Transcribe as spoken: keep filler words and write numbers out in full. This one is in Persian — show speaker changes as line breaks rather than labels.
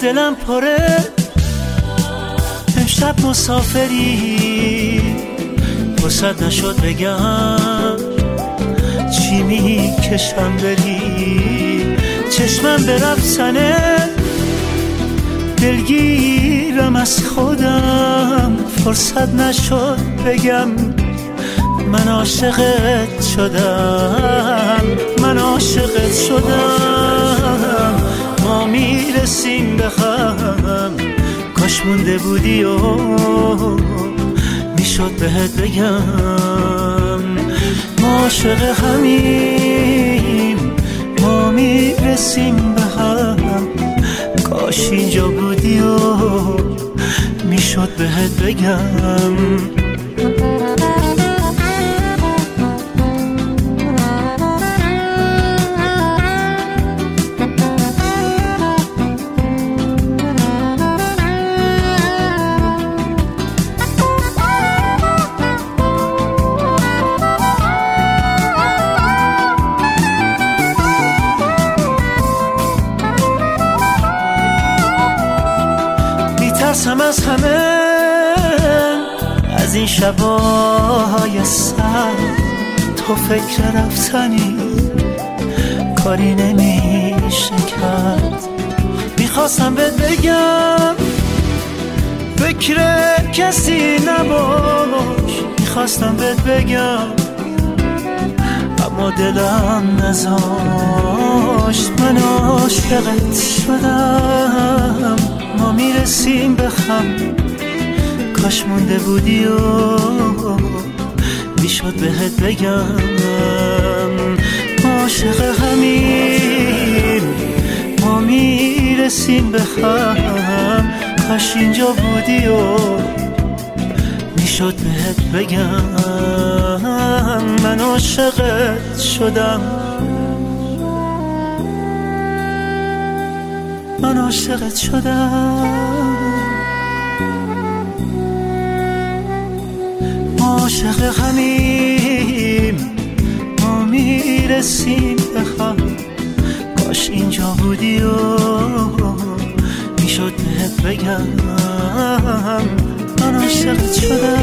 دلم پره امشب مسافری فرصت نشد بگم چی میکشم بری چشمم به رفتنه دلگیرم از خودم فرصت نشد بگم من عاشقت شدم من عاشقت شدم ما میرسیم به هم کاش مونده بودی و میشد بهت بگم ما عاشق همیم ما میرسیم به هم کاش اینجا بودی و میشد بهت بگم میترسم از همه از این شبای سر تو فکر رفتنی کاری نمیشه کرد میخواستم بهت بگم فکر کسی نباش میخواستم بهت بگم اما دلم نذاشت من عاشقت شدم ما میرسیم به هم کاش مونده بودی و میشد بهت بگم ما عاشق همیم ما میرسیم به هم کاش اینجا بودی و میشد بهت بگم من عاشقت شدم من عاشقت شدم ما عاشق همیم ما میرسیم به هم کاش اینجا بودی و میشد بهت بگم من عاشقت شدم